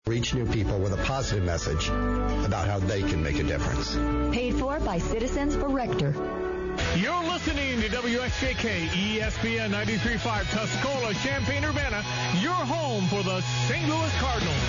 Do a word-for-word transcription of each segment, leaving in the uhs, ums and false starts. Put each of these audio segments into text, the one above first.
Reach new people with a positive message about how they can make a difference. Paid for by Citizens for Rector. You're listening to W X J K E S P N ninety-three point five Tuscola, Champaign-Urbana, your home for the Saint Louis Cardinals.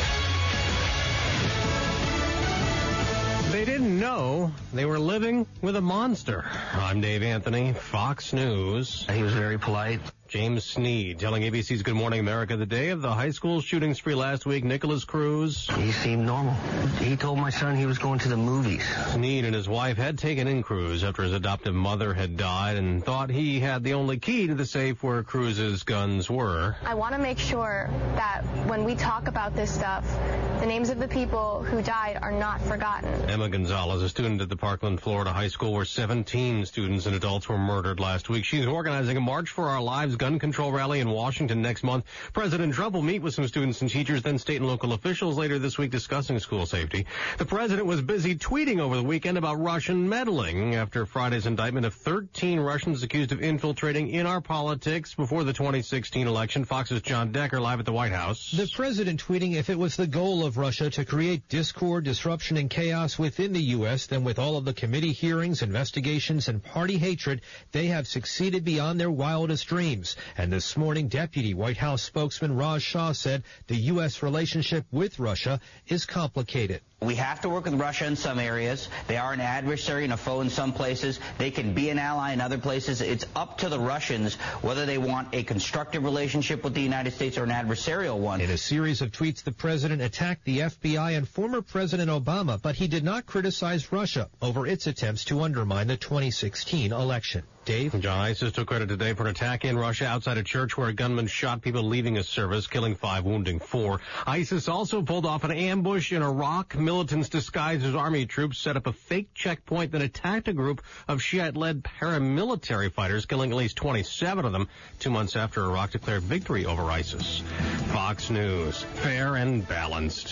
They didn't know they were living with a monster. I'm Dave Anthony, Fox News. He was very polite. James Sneed telling A B C's Good Morning America the day of the high school shooting spree last week, Nicholas Cruz. He seemed normal. He told my son he was going to the movies. Sneed and his wife had taken in Cruz after his adoptive mother had died and thought he had the only key to the safe where Cruz's guns were. I want to make sure that when we talk about this stuff, the names of the people who died are not forgotten. Emma Gonzalez, a student at the Parkland, Florida high school where seventeen students and adults were murdered last week. She's organizing a March for Our Lives gun control rally in Washington next month. President Trump will meet with some students and teachers, then state and local officials later this week discussing school safety. The president was busy tweeting over the weekend about Russian meddling after Friday's indictment of thirteen Russians accused of infiltrating in our politics before the twenty sixteen election. Fox's John Decker live at the White House. The president tweeting, if it was the goal of Russia to create discord, disruption, and chaos within the U S, then with all of the committee hearings, investigations, and party hatred, they have succeeded beyond their wildest dreams. And this morning, Deputy White House spokesman Raj Shah said the U S relationship with Russia is complicated. We have to work with Russia in some areas. They are an adversary and a foe in some places. They can be an ally in other places. It's up to the Russians whether they want a constructive relationship with the United States or an adversarial one. In a series of tweets, the president attacked the F B I and former President Obama, but he did not criticize Russia over its attempts to undermine the twenty sixteen election. Dave? John, ISIS took credit today for an attack in Russia outside a church where a gunman shot people leaving a service, killing five, wounding four. ISIS also pulled off an ambush in Iraq. Militants disguised as army troops set up a fake checkpoint, then attacked a group of Shiite-led paramilitary fighters, killing at least twenty-seven of them, two months after Iraq declared victory over ISIS. Fox News, fair and balanced.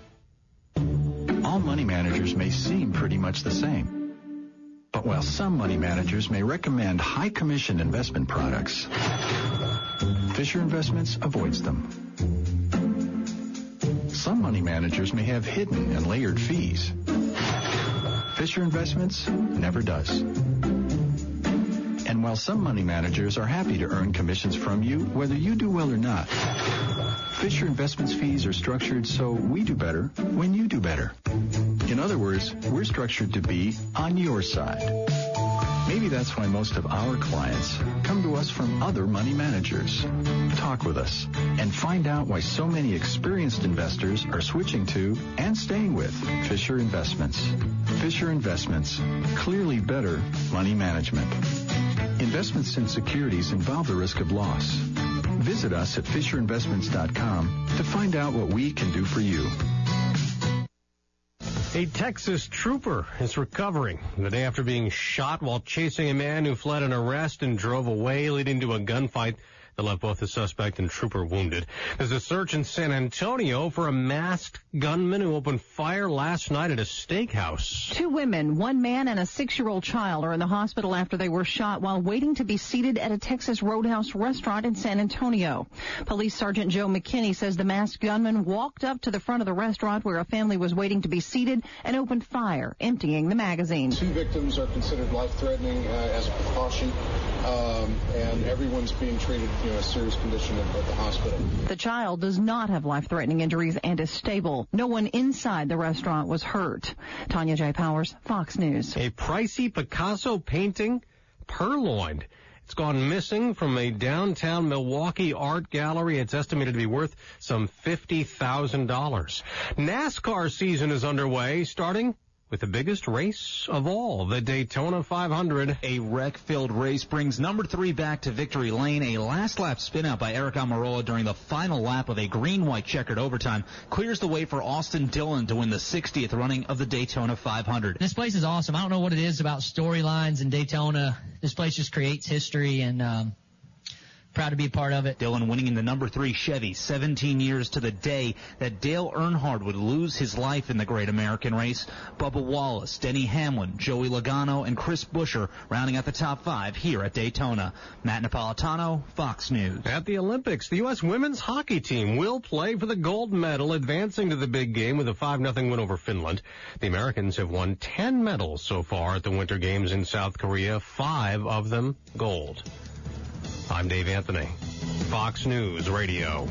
All money managers may seem pretty much the same. But while some money managers may recommend high-commission investment products, Fisher Investments avoids them. Some money managers may have hidden and layered fees. Fisher Investments never does. And while some money managers are happy to earn commissions from you, whether you do well or not, Fisher Investments fees are structured so we do better when you do better. In other words, we're structured to be on your side. Maybe that's why most of our clients come to us from other money managers. Talk with us and find out why so many experienced investors are switching to and staying with Fisher Investments. Fisher Investments, clearly better money management. Investments in securities involve the risk of loss. Visit us at fisher investments dot com to find out what we can do for you. A Texas trooper is recovering the day after being shot while chasing a man who fled an arrest and drove away, leading to a gunfight that left both the suspect and trooper wounded. There's a search in San Antonio for a masked gunman who opened fire last night at a steakhouse. Two women, one man and a six-year-old child are in the hospital after they were shot while waiting to be seated at a Texas Roadhouse restaurant in San Antonio. Police Sergeant Joe McKinney says the masked gunman walked up to the front of the restaurant where a family was waiting to be seated and opened fire, emptying the magazine. Two victims are considered life-threatening uh, as a precaution, um, and everyone's being treated You know, a serious condition at, at the hospital. The child does not have life-threatening injuries and is stable. No one inside the restaurant was hurt. Tanya J. Powers, Fox News. A pricey Picasso painting purloined. It's gone missing from a downtown Milwaukee art gallery. It's estimated to be worth some fifty thousand dollars. NASCAR season is underway, starting with the biggest race of all, the Daytona five hundred. A wreck-filled race brings number three back to victory lane. A last-lap spin-out by Eric Almirola during the final lap of a green-white checkered overtime clears the way for Austin Dillon to win the sixtieth running of the Daytona five hundred. This place is awesome. I don't know what it is about storylines in Daytona. This place just creates history, and um, proud to be a part of it. Dylan winning in the number three Chevy, seventeen years to the day that Dale Earnhardt would lose his life in the Great American Race. Bubba Wallace, Denny Hamlin, Joey Logano, and Chris Buescher rounding out the top five here at Daytona. Matt Napolitano, Fox News. At the Olympics, the U S women's hockey team will play for the gold medal, advancing to the big game with a five nothing win over Finland. The Americans have won ten medals so far at the Winter Games in South Korea, five of them gold. I'm Dave Anthony, Fox News Radio.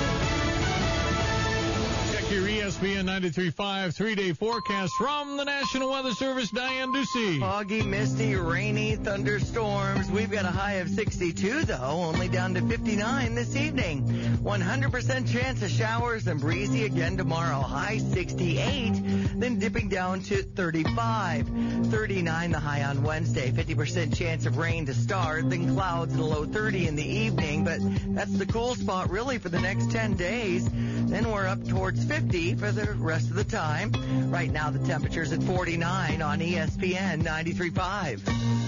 Check your E S P N ninety-three point five three-day forecast from the National Weather Service. Diane Ducey. Foggy, misty, rainy, thunderstorms. We've got a high of sixty-two, though, only down to fifty-nine this evening. one hundred percent chance of showers and breezy again tomorrow. High sixty-eight, then dipping down to thirty-five. thirty-nine the high on Wednesday. fifty percent chance of rain to start, then clouds in the low thirty in the evening. But that's the cool spot really for the next ten days. Then we're up towards fifty for the rest of the time. Right now the temperature's at forty-nine on E S P N ninety-three point five.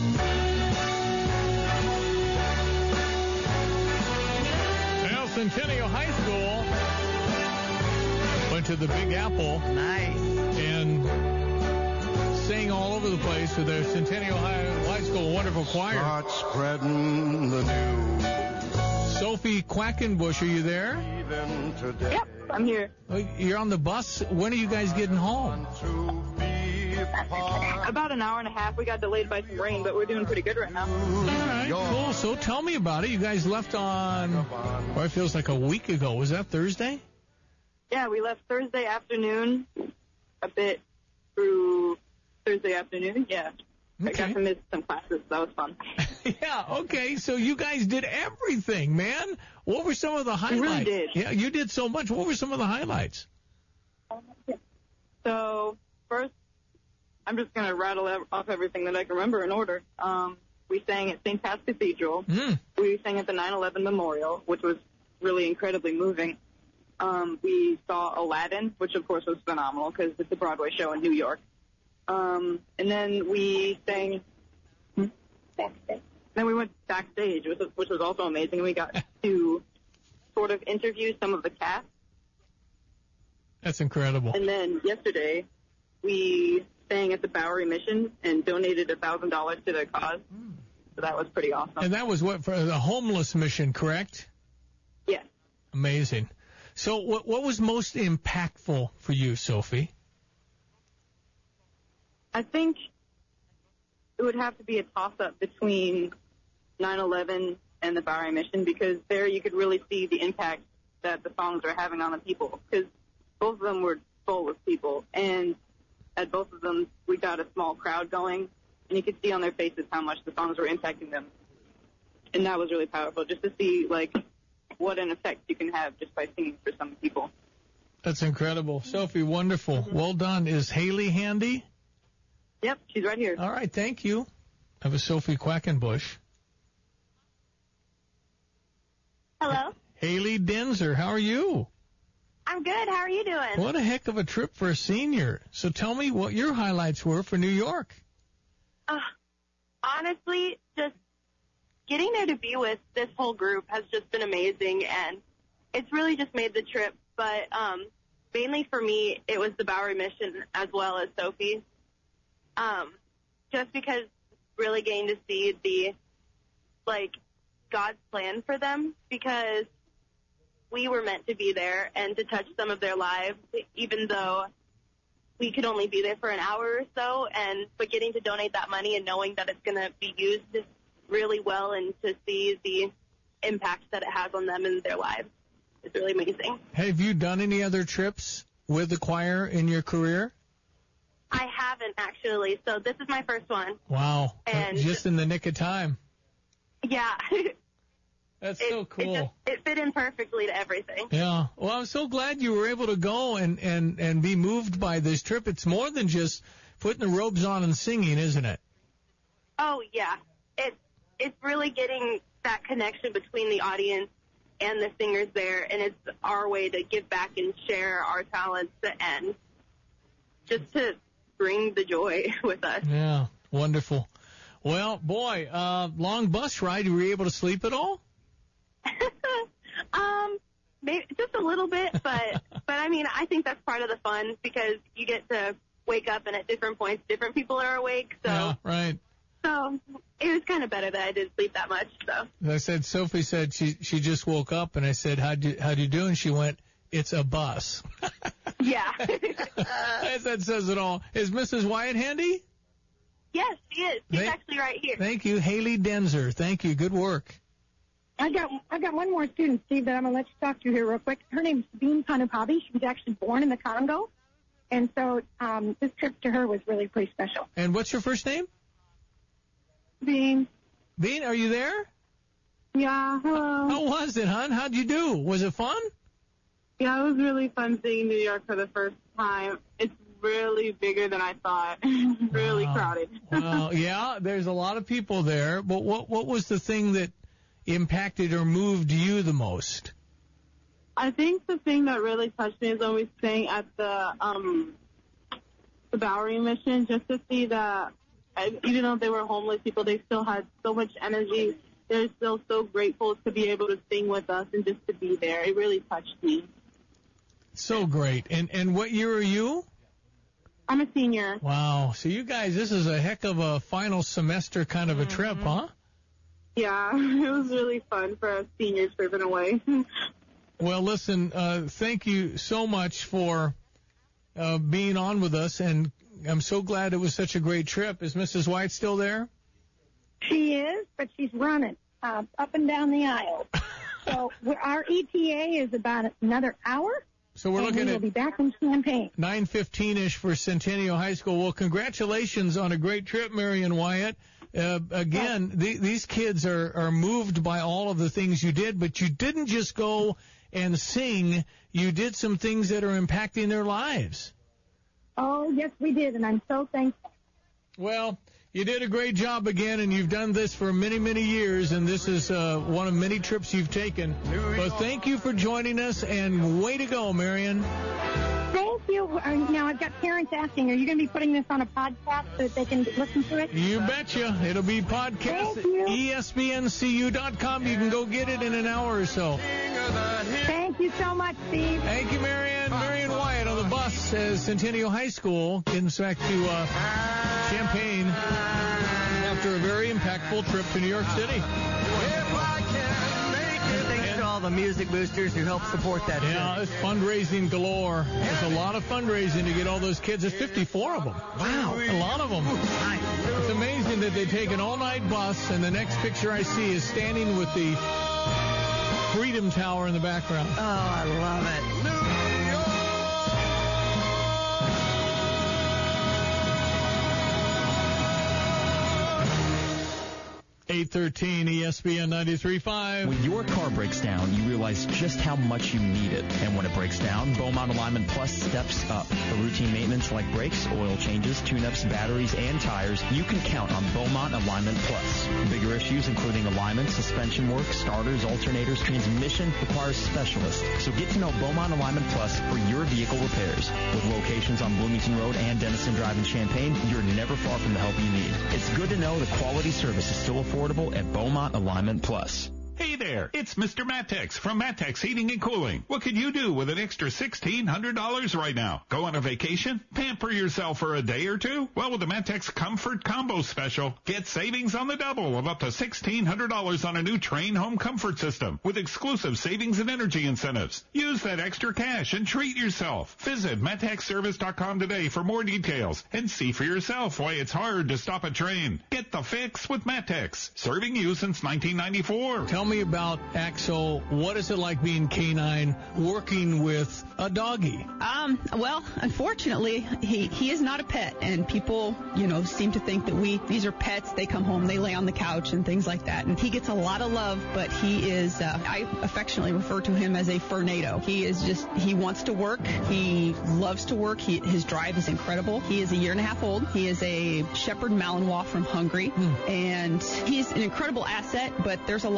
Well, Centennial High School went to the Big Apple. Nice. And sang all over the place with their Centennial High, High School wonderful choir. Start spreading the news. Sophie Quackenbush, are you there? Yep, I'm here. You're on the bus. When are you guys getting home? About an hour and a half. We got delayed by some rain, but we're doing pretty good right now. All right, cool. So tell me about it. You guys left on, well, it feels like a week ago. Was that Thursday? Yeah, we left Thursday afternoon, a bit through Thursday afternoon. Yeah. Okay. I got to miss some classes. That was fun. Yeah, okay. So you guys did everything, man. What were some of the highlights? We really did. Yeah, you did so much. What were some of the highlights? So, first, I'm just going to rattle off everything that I can remember in order. Um, we sang at Saint Pat's Cathedral. Mm. We sang at the nine eleven Memorial, which was really incredibly moving. Um, we saw Aladdin, which, of course, was phenomenal because it's a Broadway show in New York. Um, and then we sang... Hmm? Backstage. Then we went backstage, which was, which was also amazing. We got to sort of interview some of the cast. That's incredible. And then yesterday, we sang at the Bowery Mission and donated one thousand dollars to their cause. So that was pretty awesome. And that was what, for the homeless mission, correct? Yes. Amazing. So what, what was most impactful for you, Sophie? I think it would have to be a toss-up between nine eleven and the Bowery Mission, because there you could really see the impact that the songs are having on the people, because both of them were full of people, and at both of them we got a small crowd going, and you could see on their faces how much the songs were impacting them, and that was really powerful, just to see, like, what an effect you can have just by singing for some people. That's incredible. Sophie, wonderful. Mm-hmm. Well done. Is Haley handy? Yep, she's right here. All right, thank you. I have a Sophie Quackenbush. Hello. Haley Denzer, how are you? I'm good. How are you doing? What a heck of a trip for a senior. So tell me what your highlights were for New York. Uh, honestly, just getting there to be with this whole group has just been amazing, and it's really just made the trip. But um, mainly for me, it was the Bowery Mission as well as Sophie. Um, just because really getting to see the, like, God's plan for them, because we were meant to be there and to touch some of their lives, even though we could only be there for an hour or so, and but getting to donate that money and knowing that it's going to be used really well and to see the impact that it has on them and their lives is really amazing. Have you done any other trips with the choir in your career? I haven't, actually, so this is my first one. Wow. And just in the nick of time. Yeah. That's it, so cool. It, just, it fit in perfectly to everything. Yeah. Well, I'm so glad you were able to go and, and, and be moved by this trip. It's more than just putting the robes on and singing, isn't it? Oh, yeah. It, it's really getting that connection between the audience and the singers there, and it's our way to give back and share our talents and just to bring the joy with us. Yeah, wonderful. Well, boy, uh, long bus ride. Were you able to sleep at all? um, maybe just a little bit, but but I mean, I think that's part of the fun because you get to wake up and at different points, different people are awake. So yeah, right. So it was kind of better that I didn't sleep that much. So I said, Sophie said she she just woke up, and I said, how'd you how'd you do? And she went, it's a bus. Yeah. That says it all. Is Missus Wyatt handy? Yes, she is. She's Thank, actually right here. Thank you, Haley Denzer. Thank you. Good work. I got I got one more student, Steve, that I'm gonna let you talk to here real quick. Her name's Bean Kanupabi. She was actually born in the Congo, and so um, this trip to her was really pretty special. And what's your first name? Bean. Bean, are you there? Yeah. Hello. How was it, hon? How'd you do? Was it fun? Yeah, it was really fun seeing New York for the first time. It's really bigger than I thought. Really wow. crowded. Well, yeah, there's a lot of people there. But what what was the thing that impacted or moved you the most? I think the thing that really touched me is when we sang at the um the Bowery Mission, just to see that even though they were homeless people, they still had so much energy. They're still so grateful to be able to sing with us and just to be there. It really touched me. So great. And and what year are you? I'm a senior. Wow. So you guys, this is a heck of a final semester kind of a Mm-hmm. trip, huh? Yeah, it was really fun for a senior trip in a way. Well, listen, uh, thank you so much for uh, being on with us, and I'm so glad it was such a great trip. Is Missus White still there? She is, but she's running uh, up and down the aisle. So we're, our E T A is about another hour. So we're and looking we will at be back in Champaign. nine fifteen-ish for Centennial High School. Well, congratulations on a great trip, Marion Wyatt. Uh, again, the, these kids are, are moved by all of the things you did, but you didn't just go and sing. You did some things that are impacting their lives. Oh, yes, we did, and I'm so thankful. Well, you did a great job again, and you've done this for many, many years, and this is uh, one of many trips you've taken. But thank you for joining us, and way to go, Marion. Thank you. Uh, now, I've got parents asking, are you going to be putting this on a podcast so that they can listen to it? You betcha. It'll be podcast at E S P N C U dot com. You can go get it in an hour or so. Thank you so much, Steve. Thank you, Marion. Marion Wyatt on the bus at Centennial High School, getting us back to uh, Champaign after a very impactful trip to New York City. Thanks to all the music boosters who help support that. Yeah, it's fundraising galore. There's a lot of fundraising to get all those kids. There's fifty-four of them. Wow. A lot of them. It's amazing that they take an all-night bus, and the next picture I see is standing with the Freedom Tower in the background. Oh, I love it. eight thirteen E S P N ninety-three point five. When your car breaks down, you realize just how much you need it. And when it breaks down, Beaumont Alignment Plus steps up. For routine maintenance like brakes, oil changes, tune-ups, batteries, and tires, you can count on Beaumont Alignment Plus. Bigger issues including alignment, suspension work, starters, alternators, transmission requires specialists. So get to know Beaumont Alignment Plus for your vehicle repairs. With locations on Bloomington Road and Dennison Drive in Champaign, you're never far from the help you need. It's good to know the quality service is still affordable at Beaumont Alignment Plus. Hey there, it's Mister Matex from Matex Heating and Cooling. What could you do with an extra sixteen hundred dollars right now? Go on a vacation? Pamper yourself for a day or two? Well, with the Matex Comfort Combo Special, get savings on the double of up to sixteen hundred dollars on a new Train Home Comfort System with exclusive savings and energy incentives. Use that extra cash and treat yourself. Visit Matex Service dot com today for more details and see for yourself why it's hard to stop a train. Get the fix with Matex, serving you since nineteen ninety-four. Tell me about Axel. What is it like being canine, working with a doggy? Um, well, unfortunately, he, he is not a pet, and people, you know, seem to think that we, these are pets. They come home, they lay on the couch and things like that. And he gets a lot of love, but he is, uh, I affectionately refer to him as a furnado. He is just, he wants to work. He loves to work. He, his drive is incredible. He is a year and a half old. He is a Shepherd Malinois from Hungary, mm. and he's an incredible asset, but there's a lot more work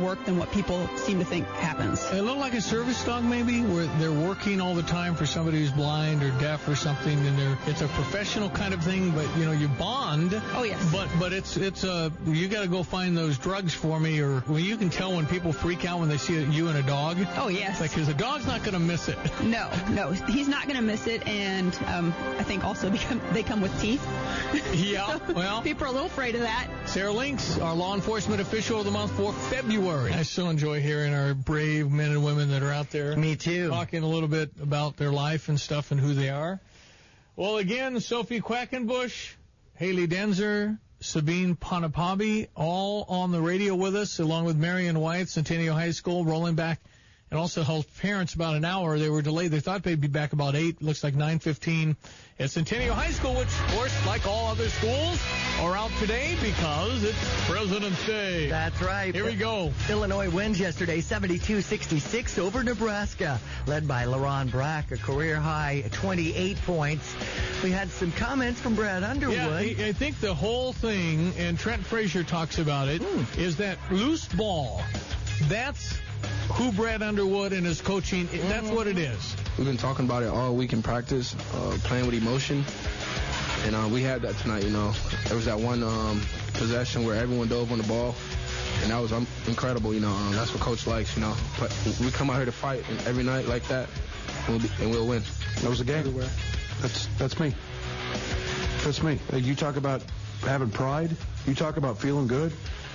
work than what people seem to think happens. It looked like a service dog, maybe, where they're working all the time for somebody who's blind or deaf or something, and they're it's a professional kind of thing. But you know, you bond. Oh yes. But but it's it's a you got to go find those drugs for me, or well, you can tell when people freak out when they see you and a dog. Oh yes. Like, because the dog's not going to miss it. No, no, he's not going to miss it, and um, I think also because they come with teeth. Yeah. So well, people are a little afraid of that. Sarah Links, our law enforcement official of the month for February. I so enjoy hearing our brave men and women that are out there. Me too. Talking a little bit about their life and stuff and who they are. Well, again, Sophie Quackenbush, Haley Denzer, Sabine Ponapabi, all on the radio with us, along with Marion White, Centennial High School, rolling back, and also helped parents about an hour. They were delayed. They thought they'd be back about eight. Looks like nine fifteen at Centennial High School, which, of course, like all other schools, are out today because it's President's Day. That's right. Here we go. Illinois wins yesterday, seventy-two sixty-six over Nebraska, led by LaRon Brack, a career-high twenty-eight points. We had some comments from Brad Underwood. Yeah, I think the whole thing, and Trent Frazier talks about it, mm. is that loose ball. That's who Brad Underwood and his coaching, that's what it is. We've been talking about it all week in practice, uh, playing with emotion. And uh, we had that tonight, you know. There was that one um, possession where everyone dove on the ball, and that was um, incredible, you know. Um, that's what Coach likes, you know. But we come out here to fight every night like that, and we'll, be, and we'll win. That was a game. Everywhere. That's, that's me. That's me. You talk about having pride. You talk about feeling good.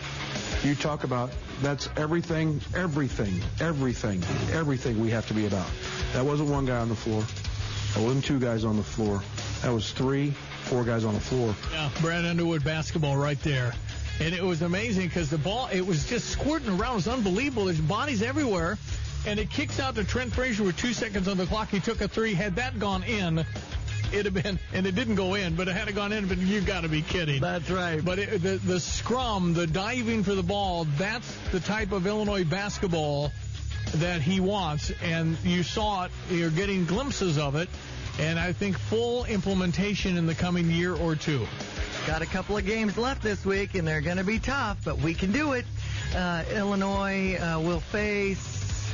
You talk about that's everything, everything, everything, everything we have to be about. That wasn't one guy on the floor. That wasn't two guys on the floor. That was three, four guys on the floor. Yeah, Brad Underwood basketball right there. And it was amazing because the ball, it was just squirting around. It was unbelievable. There's bodies everywhere. And it kicks out to Trent Frazier with two seconds on the clock. He took a three. Had that gone in, it'd have been, and it didn't go in, but it had it gone in, but you've got to be kidding. That's right. But it, the, the scrum, the diving for the ball, that's the type of Illinois basketball that he wants. And you saw it. You're getting glimpses of it. And I think full implementation in the coming year or two. Got a couple of games left this week, and they're going to be tough, but we can do it. Uh, Illinois uh, will face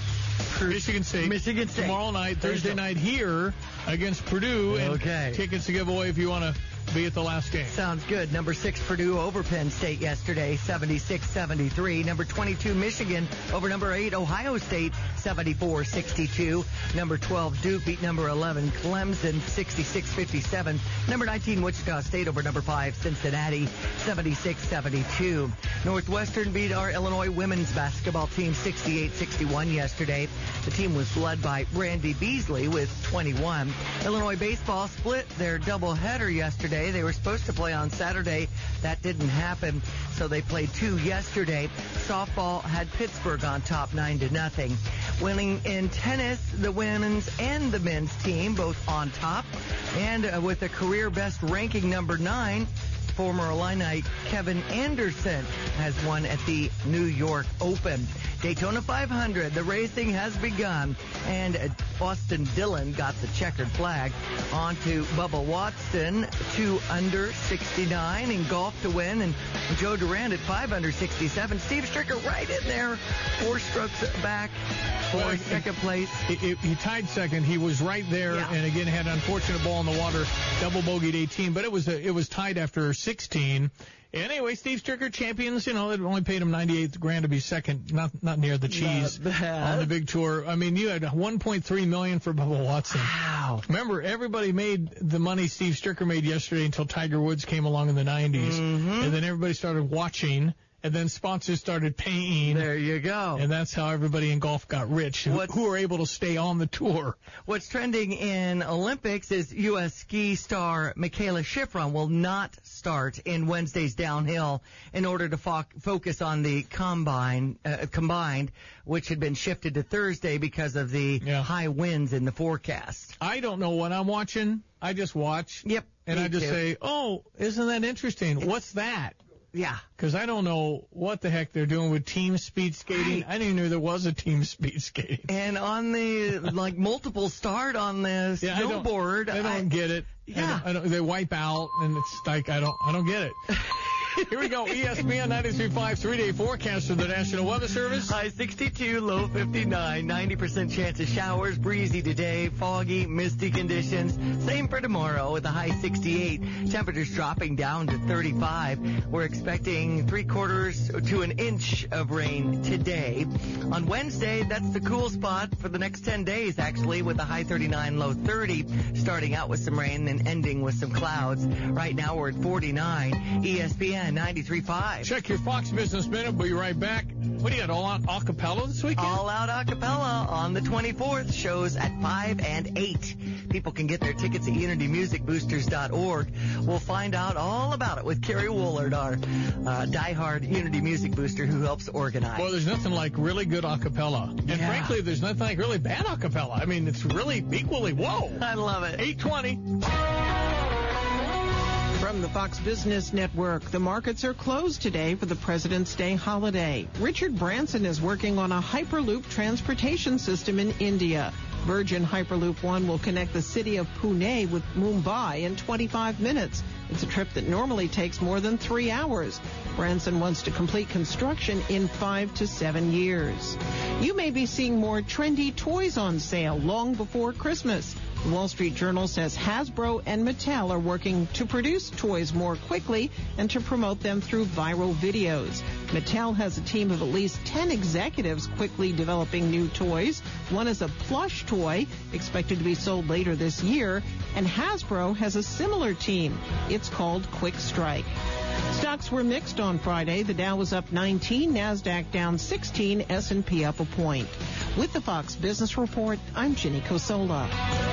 Michigan State. Michigan State. Tomorrow night, Thursday night here against Purdue. And okay. Tickets to give away if you want to be at the last game. Sounds good. Number six, Purdue over Penn State yesterday, seventy-six seventy-three. Number twenty-two, Michigan over number eight, Ohio State, seventy-four sixty-two. Number twelve, Duke beat number eleven, Clemson, sixty-six fifty-seven. Number nineteen, Wichita State over number five, Cincinnati, seventy-six seventy-two. Northwestern beat our Illinois women's basketball team sixty-eight sixty-one yesterday. The team was led by Randy Beasley with twenty-one. Illinois baseball split their doubleheader yesterday. They were supposed to play on Saturday. That didn't happen, so they played two yesterday. Softball had Pittsburgh on top nine to nothing. Winning in tennis, the women's and the men's team both on top. And uh, with a career best ranking number nine, former Illini Kevin Anderson has won at the New York Open. Daytona five hundred, the racing has begun, and uh, Austin Dillon got the checkered flag. On to Bubba Watson, two under sixty-nine in golf to win, and Joe Durant at five under sixty-seven. Steve Stricker right in there, four strokes back for well, second place. It, it, he tied second. He was right there, yeah. And again had an unfortunate ball in the water, double bogeyed eighteen, but it was a, it was tied after sixteen. Anyway, Steve Stricker, champions, you know, they only paid him ninety-eight grand to be second, not not near the cheese on the big tour. I mean, you had one point three million dollars for Bubba Watson. Wow. Remember, everybody made the money Steve Stricker made yesterday until Tiger Woods came along in the nineties. Mm-hmm. And then everybody started watching. And then sponsors started paying. There you go. And that's how everybody in golf got rich, what's, who are able to stay on the tour. What's trending in Olympics is U S ski star Michaela Schifrin will not start in Wednesday's downhill in order to fo- focus on the combine, uh, combined, which had been shifted to Thursday because of the yeah. high winds in the forecast. I don't know what I'm watching. I just watch. Yep. And I just too. say, oh, isn't that interesting? It's, What's that? Yeah. Because I don't know what the heck they're doing with team speed skating. Right. I didn't even know there was a team speed skating. And on the, like, multiple start on the yeah, snowboard. I don't, I don't I, get it. Yeah. I don't, I don't, they wipe out, and it's like, I don't, I don't get it. Here we go. E S P N ninety-three point five three-day forecast from the National Weather Service. High sixty-two, low fifty-nine. ninety percent chance of showers. Breezy today. Foggy, misty conditions. Same for tomorrow with a high sixty-eight. Temperatures dropping down to thirty-five. We're expecting three quarters to an inch of rain today. On Wednesday, that's the cool spot for the next ten days, actually, with a high thirty-nine, low thirty. Starting out with some rain and ending with some clouds. Right now, we're at forty-nine. E S P N ninety-three point five. Check your Fox Business Minute. We'll be right back. What do you got, all out acapella this weekend? All out acapella on the twenty-fourth. Shows at five and eight. People can get their tickets at unity music boosters dot org. We'll find out all about it with Kerry Woolard, our uh, diehard Unity Music Booster who helps organize. Well, there's nothing like really good acapella. And Yeah. frankly, there's nothing like really bad acapella. I mean, it's really equally, whoa. I love it. eight twenty. From the Fox Business Network, the markets are closed today for the President's Day holiday. Richard Branson is working on a Hyperloop transportation system in India. Virgin Hyperloop One will connect the city of Pune with Mumbai in twenty-five minutes. It's a trip that normally takes more than three hours. Branson wants to complete construction in five to seven years. You may be seeing more trendy toys on sale long before Christmas. The Wall Street Journal says Hasbro and Mattel are working to produce toys more quickly and to promote them through viral videos. Mattel has a team of at least ten executives quickly developing new toys. One is a plush toy expected to be sold later this year, and Hasbro has a similar team. It's called Quick Strike. Stocks were mixed on Friday. The Dow was up nineteen, NASDAQ down sixteen, S and P up a point. With the Fox Business Report, I'm Ginny Cosola.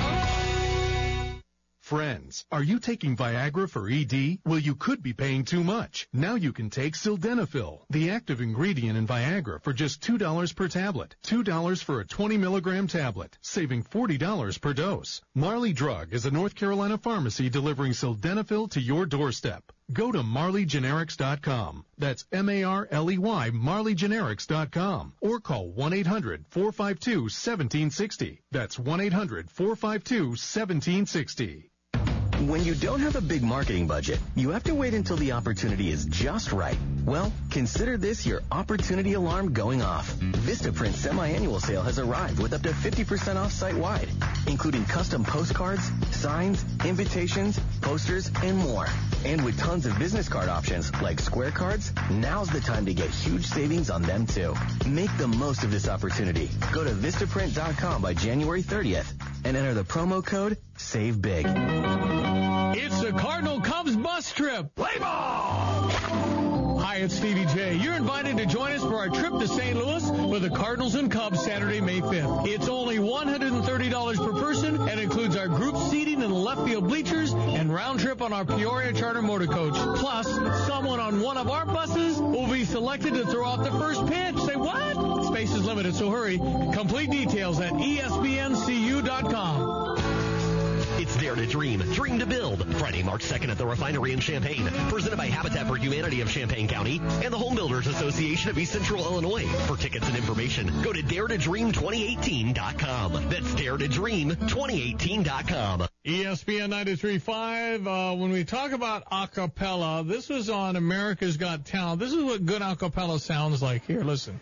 Friends, are you taking Viagra for E D? Well, you could be paying too much. Now you can take Sildenafil, the active ingredient in Viagra, for just two dollars per tablet. two dollars for a twenty milligram tablet, saving forty dollars per dose. Marley Drug is a North Carolina pharmacy delivering Sildenafil to your doorstep. Go to Marley Generics dot com. That's M A R L E Y, Marley Generics dot com. Or call one eight hundred, four five two, one seven six zero. That's one eight hundred, four five two, one seven six zero. When you don't have a big marketing budget, you have to wait until the opportunity is just right. Well, consider this your opportunity alarm going off. Vistaprint semi-annual sale has arrived with up to fifty percent off site-wide, including custom postcards, signs, invitations, posters, and more. And with tons of business card options like Square Cards, now's the time to get huge savings on them too. Make the most of this opportunity. Go to Vistaprint dot com by January thirtieth and enter the promo code SAVEBIG. It's the Cardinal Cubs bus trip. Play ball! Hi, it's Stevie J. You're invited to join us for our trip to Saint Louis for the Cardinals and Cubs Saturday, May fifth. It's only one hundred thirty dollars per person and includes our group seating in the left field bleachers and round trip on our Peoria Charter Motor Coach. Plus, someone on one of our buses will be selected to throw out the first pitch. Say what? Space is limited, so hurry. Complete details at E S P N C U dot com. It's Dare to Dream, Dream to Build. Friday, March second at the Refinery in Champaign. Presented by Habitat for Humanity of Champaign County and the Home Builders Association of East Central Illinois. For tickets and information, go to dare to dream twenty eighteen dot com. That's dare to dream twenty eighteen dot com. E S P N ninety-three point five. Uh, when we talk about a cappella, this was on America's Got Talent. This is what good a cappella sounds like. Here, listen.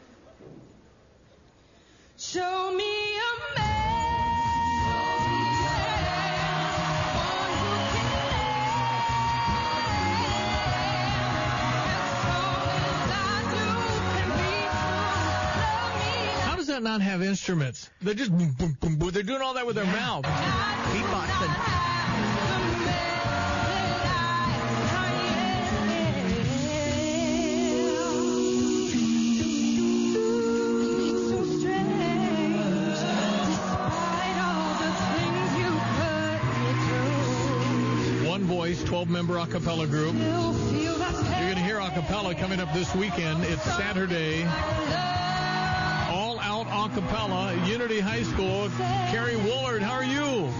Show me a man. How does that not have instruments? They're just boom, boom, boom, boom. They're doing all that with their mouth. Beatboxing. twelve-member a cappella group. You're going to hear a cappella coming up this weekend. It's Saturday. All out a cappella at Unity High School. Kerry Woolard, how are you? I'm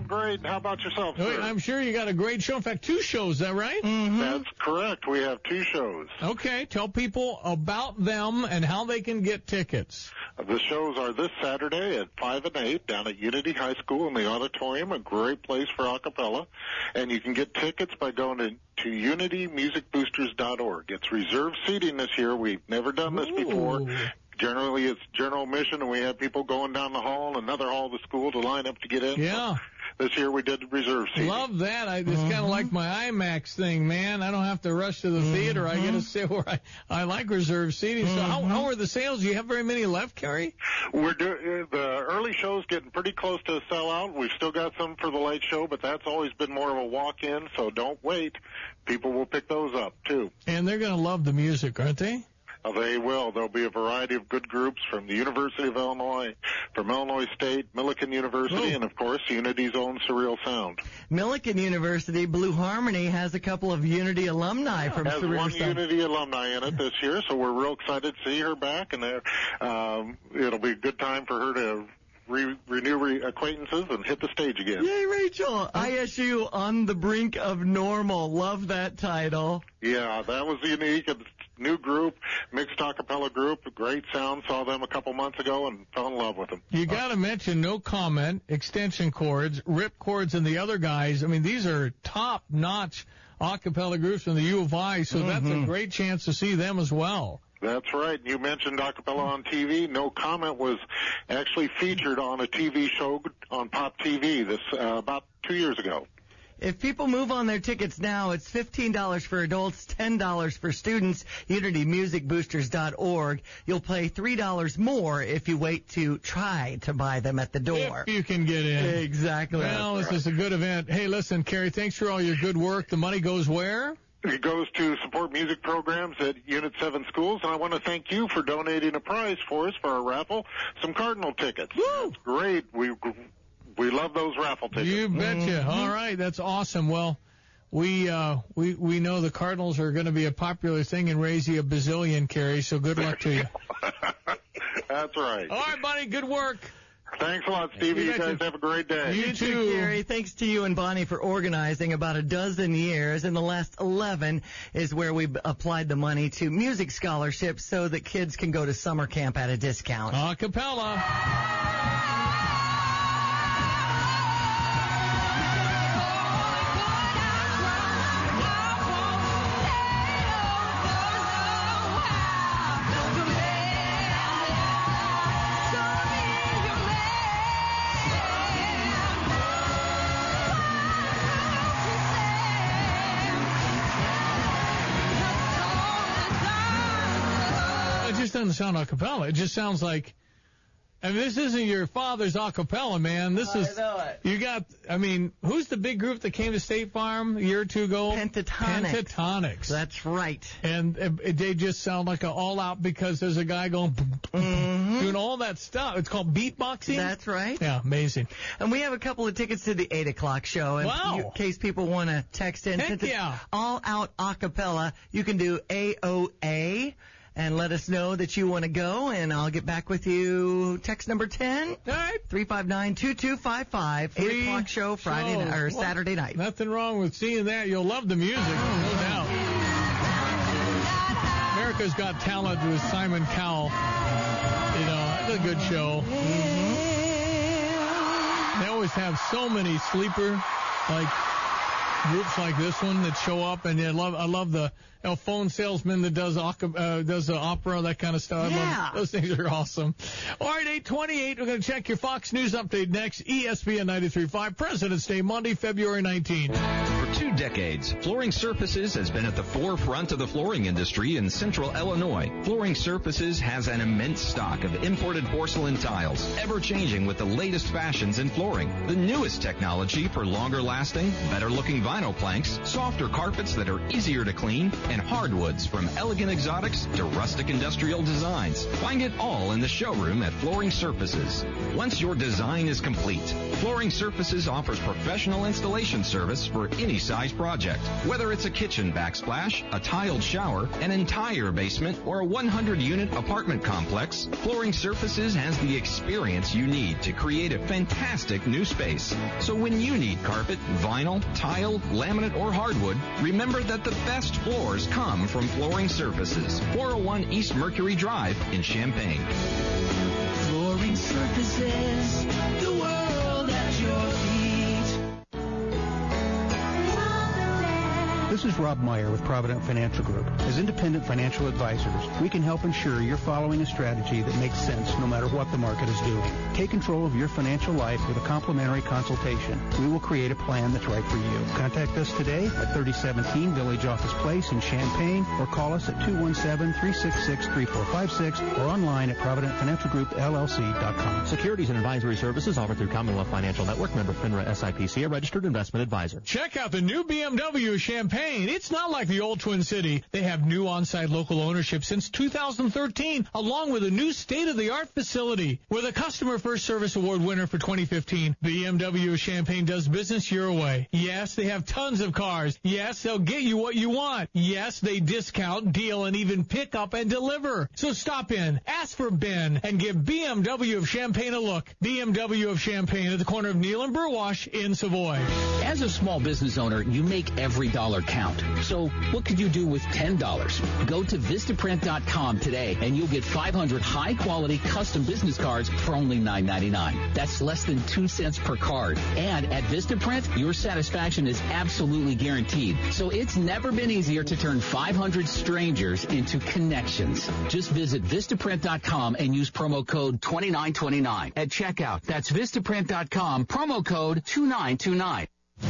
great. How about yourself, sir? I'm sure you got a great show. In fact, two shows, is that right? Mm-hmm. That's correct. We have two shows. Okay. Tell people about them and how they can get tickets. The shows are this Saturday at five and eight down at Unity High School in the auditorium, a great place for a cappella. And you can get tickets by going to, to unity music boosters dot org. It's reserved seating this year. We've never done this Ooh. before. Generally, it's general admission, and we have people going down the hall and another hall of the school to line up to get in. Yeah. This year we did reserve seating. Love that. I, it's mm-hmm. kind of like my IMAX thing, man. I don't have to rush to the mm-hmm. theater. I get to sit where I, I like reserved seating. Mm-hmm. So how, how are the sales? Do you have very many left, Kerry? We're do, the early show's getting pretty close to a sellout. We've still got some for the late show, but that's always been more of a walk-in, so don't wait. People will pick those up, too. And they're going to love the music, aren't they? Uh, they will. There'll be a variety of good groups from the University of Illinois, from Illinois State, Millikan University, oh. and, of course, Unity's own Surreal Sound. Millikan University, Blue Harmony, has a couple of Unity alumni yeah. from has Surreal one Sound. Unity alumni in it this year, so we're real excited to see her back, and um, it'll be a good time for her to Re- renew re- acquaintances and hit the stage again. Yay, Rachel! I S U on the brink of normal. Love that title. Yeah, that was unique. It's a new group, mixed a cappella group, great sound. Saw them a couple months ago and fell in love with them. You got to mention No Comment, Extension Chords, Rip Chords, and the other guys. I mean, these are top-notch a cappella groups from the U of I, so mm-hmm. that's a great chance to see them as well. That's right. You mentioned acapella on T V. No Comment was actually featured on a T V show on Pop T V this uh, about two years ago. If people move on their tickets now, it's fifteen dollars for adults, ten dollars for students, unity music boosters dot org. You'll pay three dollars more if you wait to try to buy them at the door. If you can get in. Exactly. Well, That's this right. is a good event. Hey, listen, Kerry, thanks for all your good work. The money goes where? It goes to support music programs at Unit seven schools, and I want to thank you for donating a prize for us for our raffle, some Cardinal tickets. Woo! That's great. We we love those raffle tickets. You betcha. Mm-hmm. All right, that's awesome. Well, we uh, we we know the Cardinals are going to be a popular thing and raise you a bazillion, Kerry, so good luck to you. That's right. All right, buddy, good work. Thanks a lot, Stevie. You, you guys have a great day. You, you too, too, Gary. Thanks to you and Bonnie for organizing about a dozen years. And the last eleven is where we applied the money to music scholarships so that kids can go to summer camp at a discount. A cappella. Doesn't sound a cappella. It just sounds like, I mean, this isn't your father's a cappella, man. This I is, know it. You got, I mean, who's the big group that came to State Farm a year or two ago? Pentatonics. Pentatonics. That's right. And uh, they just sound like an all-out because there's a guy going, mm-hmm. doing all that stuff. It's called beatboxing? That's right. Yeah, amazing. And we have a couple of tickets to the eight o'clock show. And wow. you, in case people want to text in. Heck Since yeah. it's all-out a cappella, you can do A O A. And let us know that you want to go, and I'll get back with you. Text number ten, all right. three five nine, two two five five. eight o'clock show Friday show. night, or well, Saturday night. Nothing wrong with seeing that. You'll love the music, no doubt. America's Got Talent with Simon Cowell. You know, it's a good show. Mm-hmm. They always have so many sleeper, like, groups like this one that show up, and I love I love the you know, phone salesman that does uh, does the opera, that kind of stuff. Yeah. Those things are awesome. All right, eight twenty-eight, we're going to check your Fox News update next. E S P N ninety-three point five, President's Day, Monday, February nineteenth. For two decades, Flooring Surfaces has been at the forefront of the flooring industry in central Illinois. Flooring Surfaces has an immense stock of imported porcelain tiles, ever-changing with the latest fashions in flooring, the newest technology for longer-lasting, better-looking vinyl planks, softer carpets that are easier to clean, and hardwoods from elegant exotics to rustic industrial designs. Find it all in the showroom at Flooring Surfaces. Once your design is complete, Flooring Surfaces offers professional installation service for any size project. Whether it's a kitchen backsplash, a tiled shower, an entire basement, or a one hundred unit apartment complex, Flooring Surfaces has the experience you need to create a fantastic new space. So when you need carpet, vinyl, tile, laminate, or hardwood, remember that the best floors come from Flooring Surfaces, four oh one East Mercury Drive in Champaign. Flooring Surfaces, the world at your feet. This is Rob Meyer with Provident Financial Group. As independent financial advisors, we can help ensure you're following a strategy that makes sense no matter what the market is doing. Take control of your financial life with a complimentary consultation. We will create a plan that's right for you. Contact us today at thirty seventeen Village Office Place in Champaign or call us at two one seven, three six six, three four five six or online at provident financial group L L C dot com. Securities and advisory services offered through Commonwealth Financial Network, member FINRA S I P C, a registered investment advisor. Check out the new B M W Champaign. It's not like the old Twin City. They have new on-site local ownership since two thousand thirteen, along with a new state-of-the-art facility. With a Customer First Service Award winner for twenty fifteen, B M W Champaign does business your way. Yes, they have tons of cars. Yes, they'll get you what you want. Yes, they discount, deal, and even pick up and deliver. So stop in, ask for Ben, and give B M W of Champaign a look. B M W of Champaign at the corner of Neal and Burwash in Savoy. As a small business owner, you make every dollar count. So what could you do with ten dollars? Go to Vistaprint dot com today and you'll get five hundred high-quality custom business cards for only nine ninety-nine. That's less than two cents per card. And at Vistaprint, your satisfaction is absolutely guaranteed. So it's never been easier to turn five hundred strangers into connections. Just visit Vistaprint dot com and use promo code twenty-nine twenty-nine at checkout. That's Vistaprint dot com, promo code two nine two nine.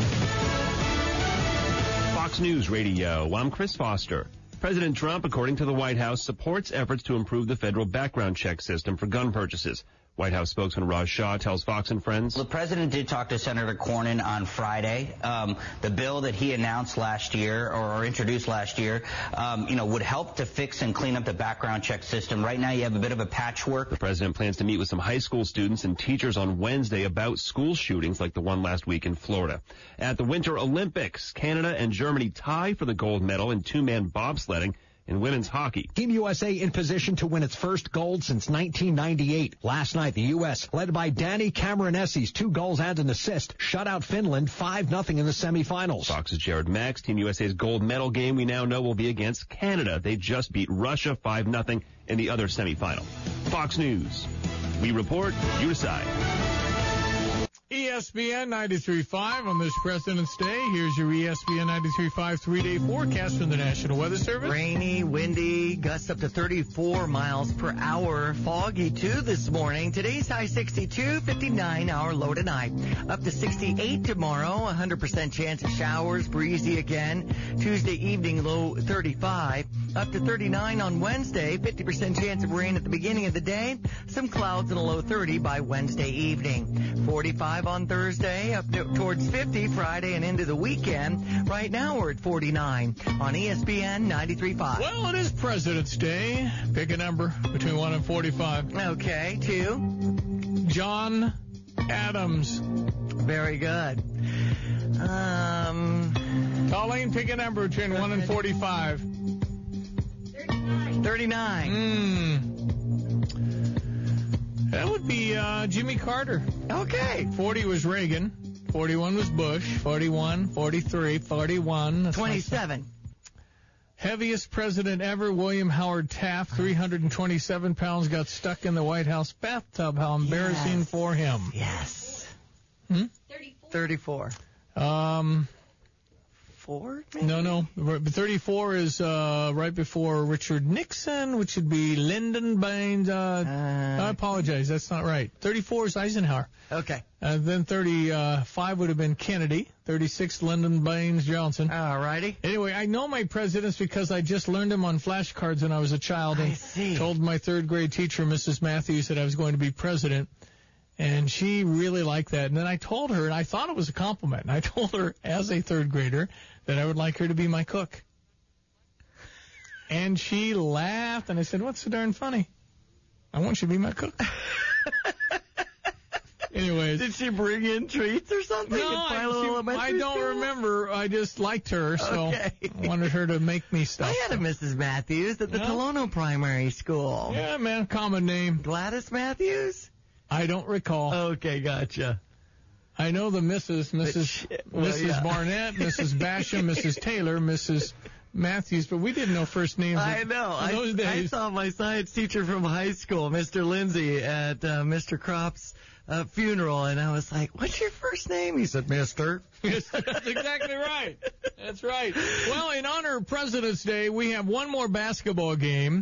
Fox News Radio. I'm Chris Foster. President Trump, according to the White House, supports efforts to improve the federal background check system for gun purchases. White House spokesman Raj Shah tells Fox and Friends. The president did talk to Senator Cornyn on Friday. Um, the bill that he announced last year or, or introduced last year, um, you know, would help to fix and clean up the background check system. Right now you have a bit of a patchwork. The president plans to meet with some high school students and teachers on Wednesday about school shootings like the one last week in Florida. At the Winter Olympics, Canada and Germany tie for the gold medal in two-man bobsledding. In women's hockey, Team U S A in position to win its first gold since nineteen ninety-eight. Last night, the U S, led by Danny Cameronesi's two goals and an assist, shut out Finland five nothing in the semifinals. Fox's Jared Max. Team U S A's gold medal game we now know will be against Canada. They just beat Russia five nothing in the other semifinal. Fox News. We report, you decide. E S P N ninety-three point five on this President's Day. Here's your E S P N ninety-three point five three-day forecast from the National Weather Service. Rainy, windy, gusts up to thirty-four miles per hour. Foggy, too, this morning. Today's high sixty-two, fifty-nine hour low tonight. Up to sixty-eight tomorrow, one hundred percent chance of showers, breezy again. Tuesday evening, low thirty-five. Up to thirty-nine on Wednesday, fifty percent chance of rain at the beginning of the day. Some clouds and a low thirty by Wednesday evening. forty-five on Thursday, up to, towards fifty Friday and into the weekend. Right now we're at forty-nine on E S P N ninety-three point five. Well, it is President's Day. Pick a number between one and forty-five. Okay, two. John Adams. Very good. Um, Colleen, pick a number between one and forty-five. thirty-nine. thirty-nine. Hmm. That would be uh, Jimmy Carter. Okay. forty was Reagan. forty-one was Bush. forty-one, forty-three, forty-one. That's twenty-seven. Heaviest president ever, William Howard Taft, three hundred twenty-seven pounds, got stuck in the White House bathtub. How embarrassing Yes. for him. Yes. Hmm? thirty-four. Um, Four? Maybe? no, no. thirty-four is uh, right before Richard Nixon, which would be Lyndon Baines. Uh, Uh, I apologize. That's not right. thirty-four is Eisenhower. Okay. And then thirty-five would have been Kennedy. thirty-six, Lyndon Baines Johnson. All righty. Anyway, I know my presidents because I just learned them on flashcards when I was a child. And I see. Told my third grade teacher, Missus Matthews, that I was going to be president. And she really liked that. And then I told her, and I thought it was a compliment, and I told her as a third grader that I would like her to be my cook. And she laughed, and I said, what's so darn funny? I want you to be my cook. Anyways. Did she bring in treats or something? No, at I, Philo she, Elementary I don't School? remember. I just liked her, so Okay. I wanted her to make me stuff. I had a Missus Matthews at the Yeah. Tolono Primary School. Yeah, man, common name. Gladys Matthews? I don't recall. Okay, gotcha. I know the Missus Missus well, Missus yeah. Barnett, Missus Basham, Missus Taylor, Missus Matthews, but we didn't know first names. I in, know. In I, those I days. saw my science teacher from high school, Mister Lindsay, at uh, Mister Kropp's uh, funeral, and I was like, "What's your first name?" He said, "Mister" Yes, that's exactly right. That's right. Well, in honor of President's Day, we have one more basketball game,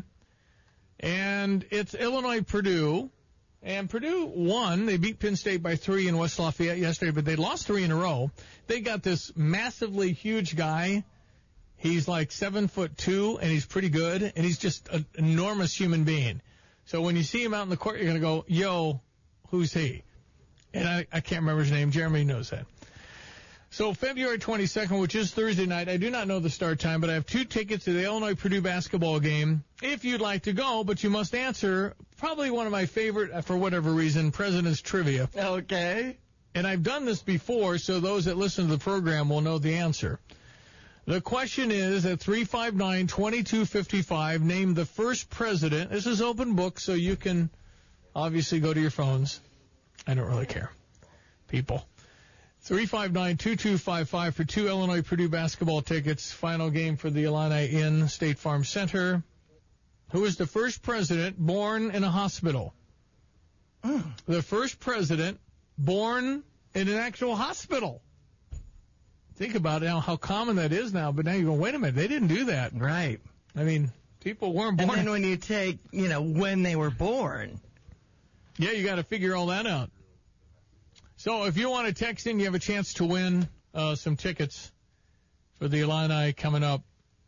and it's Illinois-Purdue. And Purdue won. They beat Penn State by three in West Lafayette yesterday, but they lost three in a row. They got this massively huge guy. He's like seven foot two, and he's pretty good, and he's just an enormous human being. So when you see him out in the court, you're going to go, yo, who's he? And I, I can't remember his name. Jeremy knows that. So February twenty-second, which is Thursday night, I do not know the start time, but I have two tickets to the Illinois-Purdue basketball game. If you'd like to go, but you must answer probably one of my favorite, for whatever reason, President's Trivia. Okay. And I've done this before, so those that listen to the program will know the answer. The question is, at three five nine, two two five five, name the first president. This is open book, so you can obviously go to your phones. I don't really care. People. three five nine, two two five five for two Illinois-Purdue basketball tickets. Final game for the Illini in State Farm Center. Who is the first president born in a hospital? Mm. The first president born in an actual hospital. Think about it now, how common that is now. But now you go, wait a minute, they didn't do that. Right. I mean, people weren't born. And then when you take, you know, when they were born. Yeah, you got to figure all that out. So if you want to text in, you have a chance to win uh, some tickets for the Illini coming up.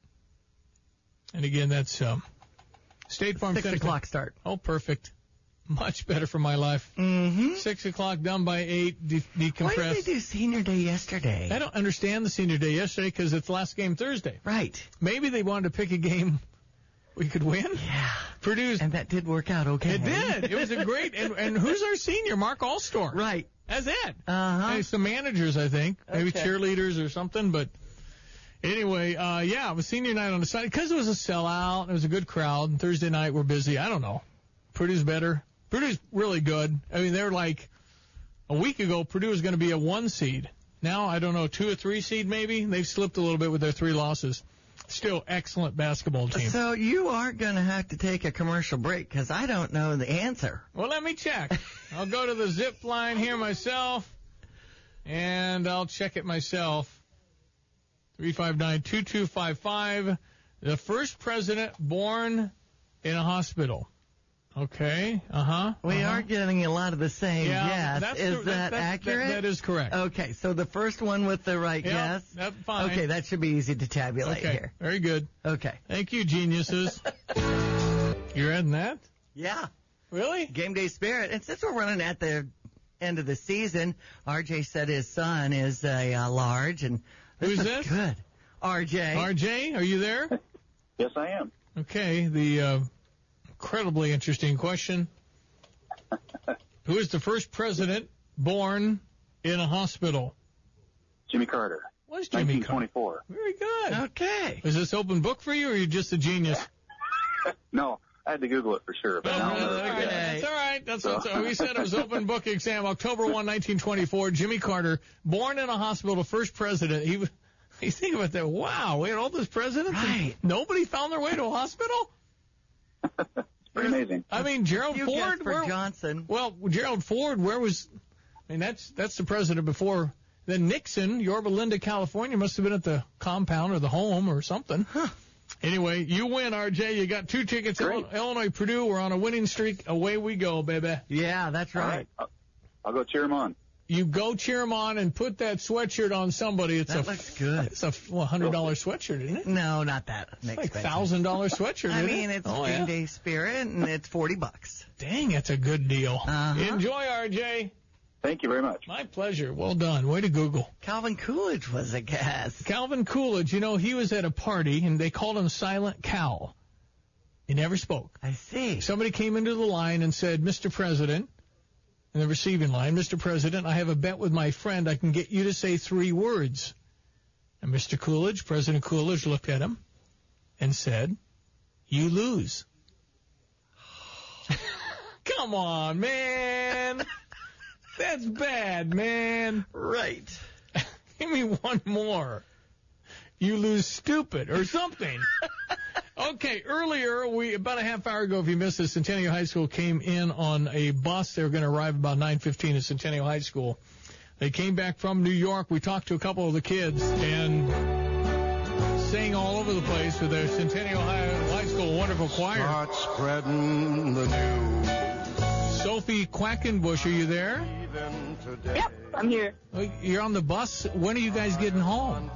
And again, that's um, State Farm Six Center. o'clock start. Oh, perfect. Much better for my life. Mm-hmm. Six o'clock, done by eight, de- decompress. Why did they do senior day yesterday? I don't understand the senior day yesterday because it's last game Thursday. Right. Maybe they wanted to pick a game we could win. Yeah. Purdue's. And that did work out okay. It did. It was a great. And, and who's our senior? Mark Allstor. Right. That's it. Uh-huh. Hey, some managers, I think. Maybe Okay. cheerleaders or something. But anyway, uh, yeah, it was senior night on the side because it was a sellout. It was a good crowd. And Thursday night we're busy. I don't know. Purdue's better. Purdue's really good. I mean, they're like a week ago, Purdue was going to be a one seed. Now, I don't know, two or three seed maybe. They've slipped a little bit with their three losses. Still excellent basketball team. So you are going to have to take a commercial break because I don't know the answer. Well, let me check. I'll go to the zip line here myself, and I'll check it myself. three five nine, two two five five. The first president born in a hospital. Okay. Uh-huh. We uh-huh. are getting a lot of the same Yeah, yes. that's Is the- that, that- that- accurate? that is correct. Okay, so the first one with the right Yeah, guess? that's fine. Okay, that should be easy to tabulate Okay, here. very good. Okay. Thank you, geniuses. You're adding that? Yeah. Really? Game day spirit. And since we're running at the end of the season, R J said his son is a uh, large, and this Who's is this? good. R J. R J, are you there? Yes, I am. Okay, the uh, incredibly interesting question. Who is the first president born in a hospital? Jimmy Carter. Was Jimmy Carter? nineteen twenty-four. Very good. Okay. Is this open book for you, or are you just a genius? No, I had to Google it for sure. But Oh, now that's, all I'm right. that's all right. That's what we said. It was open book exam. October first, nineteen twenty-four. Jimmy Carter, born in a hospital, first president. He was. You think about that. Wow, we had all those presidents. Right. Nobody found their way to a hospital. pretty amazing. I mean, Gerald You Ford. guessed for where, Johnson. Well, Gerald Ford, where was? I mean, that's that's the president before. Then Nixon, Yorba Linda, California, must have been at the compound or the home or something. Huh. Anyway, you win, R J. You got two tickets. Great. Illinois, Purdue. We're on a winning streak. Away we go, baby. Yeah, that's All right. right. I'll, I'll go cheer him on. You go cheer them on and put that sweatshirt on somebody. It's That a looks good. It's a well, hundred dollar sweatshirt, isn't it? No, not that. It's like expensive. thousand dollar sweatshirt. I isn't mean, it? it's oh, game yeah. day spirit, and it's forty bucks. Dang, it's a good deal. Uh-huh. Enjoy, R J. Thank you very much. My pleasure. Well done. Way to Google. Calvin Coolidge was a guest. Calvin Coolidge, you know, he was at a party, and they called him Silent Cal. He never spoke. I see. Somebody came into the line and said, Mister President, in the receiving line. Mister President, I have a bet with my friend. I can get you to say three words. And Mister Coolidge, President Coolidge, looked at him and said, you lose. Come on, man. That's bad, man. Right. Give me one more. You lose stupid or something. Okay, earlier, we about a half hour ago, if you missed it, Centennial High School came in on a bus. They were going to arrive about nine fifteen at Centennial High School. They came back from New York. We talked to a couple of the kids and sang all over the place with their Centennial High, High School wonderful choir. Start spreading the news. Sophie Quackenbush, are you there? Yep, I'm here. You're on the bus. When are you guys getting home?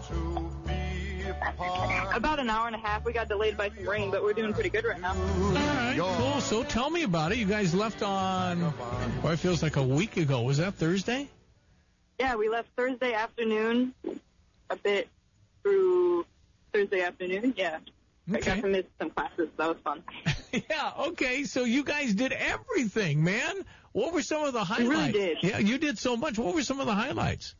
About an hour and a half. We got delayed by some rain, but we're doing pretty good right now. All right, cool. So tell me about it. You guys left on, well, it feels like a week ago. Was that Thursday? Yeah, we left Thursday afternoon, a bit through Thursday afternoon. Yeah. Okay. I got to miss some classes. That was fun. Yeah, okay. So you guys did everything, man. What were some of the highlights? We really did. Yeah, you did so much. What were some of the highlights?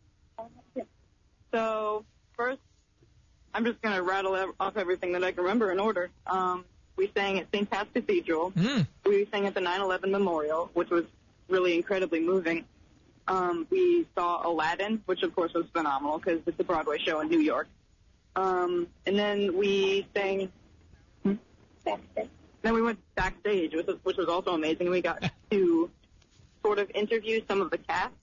So, first, I'm just going to rattle off everything that I can remember in order. Um, we sang at Saint Pat's Cathedral. Mm. We sang at the nine eleven Memorial, which was really incredibly moving. Um, we saw Aladdin, which, of course, was phenomenal because it's a Broadway show in New York. Um, and then we sang... Hmm? Backstage. Then we went backstage, which was, which was also amazing. We got to sort of interview some of the cast.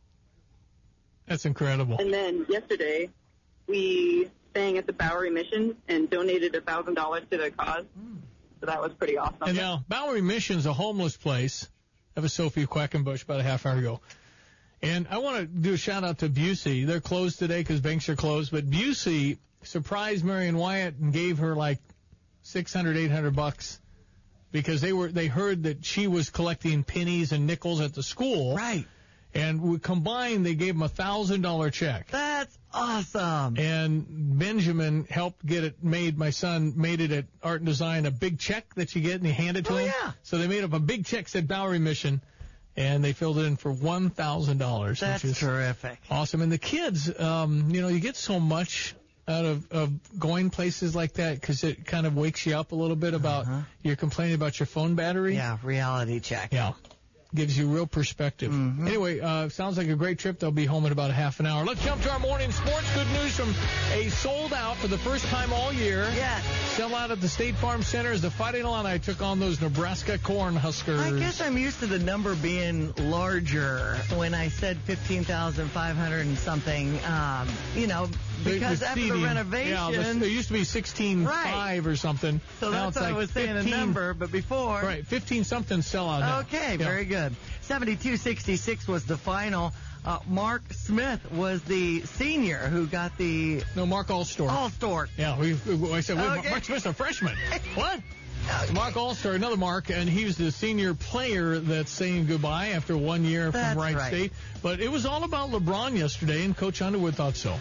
That's incredible. And then yesterday, we sang at the Bowery Mission and donated one thousand dollars to their cause. So that was pretty awesome. And now, Bowery Mission's a homeless place. That was Sophie Quackenbush about a half hour ago. And I want to do a shout-out to Busey. They're closed today because banks are closed. But Busey surprised Marion Wyatt and gave her like six hundred, eight hundred bucks because they were they heard that she was collecting pennies and nickels at the school. Right. And we combined, they gave him a one thousand dollars check. That's awesome. And Benjamin helped get it made. My son made it at Art and Design, a big check that you get, and he handed it to oh, him. Yeah. So they made up a big check, said Bowery Mission, and they filled it in for one thousand dollars. That's which is terrific. Awesome. And the kids, um, you know, you get so much out of, of going places like that because it kind of wakes you up a little bit about, uh-huh. you're complaining about your phone battery. Yeah, reality check. Yeah. Gives you real perspective. Mm-hmm. Anyway, uh, sounds like a great trip. They'll be home in about a half an hour. Let's jump to our morning sports. Good news from a sold out for the first time all year. Yes. Sell out at the State Farm Center as the Fighting Illini took on those Nebraska Cornhuskers. I guess I'm used to the number being larger when I said fifteen thousand five hundred and something, um, you know, because the, the after seating, the renovation. Yeah, the, it used to be sixteen five right. or something. So now that's it's what like I was saying fifteen, a number, but before. Right, fifteen something sellout now. Okay, yeah. very good. seventy-two sixty-six was the final. Uh, Mark Smith was the senior who got the... No, Mark Allstorp. Allstorp. Yeah, we, we, I said, okay. Mark Smith's a freshman. What? Okay. Mark Allstorp, another Mark, and he was the senior player that's saying goodbye after one year that's from Wright right. State. But it was all about LeBron yesterday, and Coach Underwood thought so.